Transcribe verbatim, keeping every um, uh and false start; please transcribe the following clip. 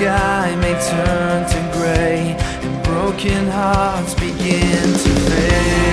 sky may turn to gray, and broken hearts begin to fade.